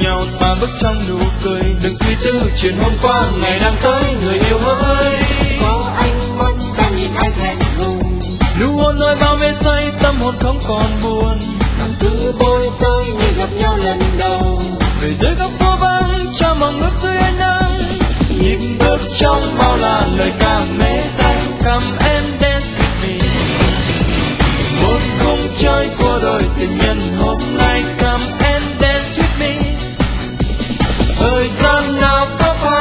nhau ta bước trong nụ cười. Đừng suy tư chuyện hôm qua, ngày đang tới, người yêu hỡi. Có anh mắt ta nhìn ai thẹn thùng, Nụ hôn nơi bao mê say, tâm hồn không còn buồn. cứ bối rối như gặp nhau lần đầu. Về dưới góc phố vắng, cho mong ước dưới ánh nắng. Nhịp bước trong bao là lời ca mê say. Come and dance with me. Một khung chơi của đôi tình nhân hôm nay. Come and dance with me. Thời gian nào có